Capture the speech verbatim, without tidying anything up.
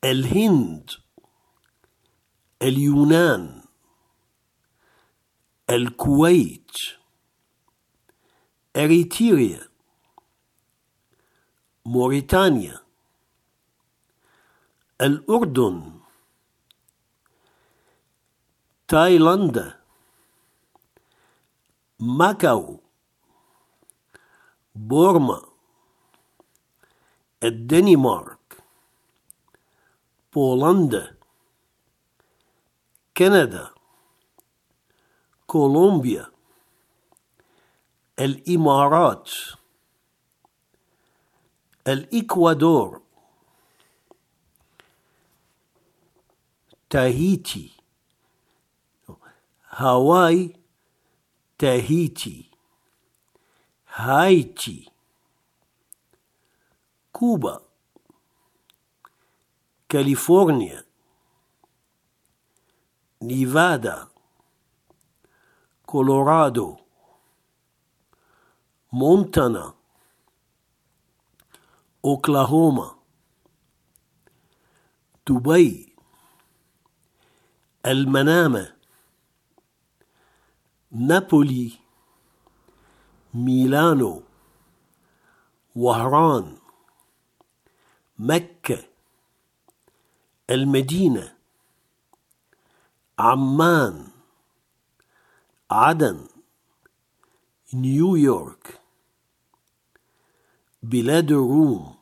الهند، اليونان، الكويت، إريتريا، موريتانيا، الأردن، تايلاند، ماكاو، بورما، الدنمارك، بولندا، كندا، كولومبيا، الإمارات، الإكوادور، تاهيتي، هاواي، تاهيتي، هايتي، كوبا، كاليفورنيا، نيفادا، كولورادو، مونتانا، أوكلاهوما، دبي، المنامة، نابولي، ميلانو، وهران، مكة، المدينة، عمان، عدن، نيويورك، بلاد الروم،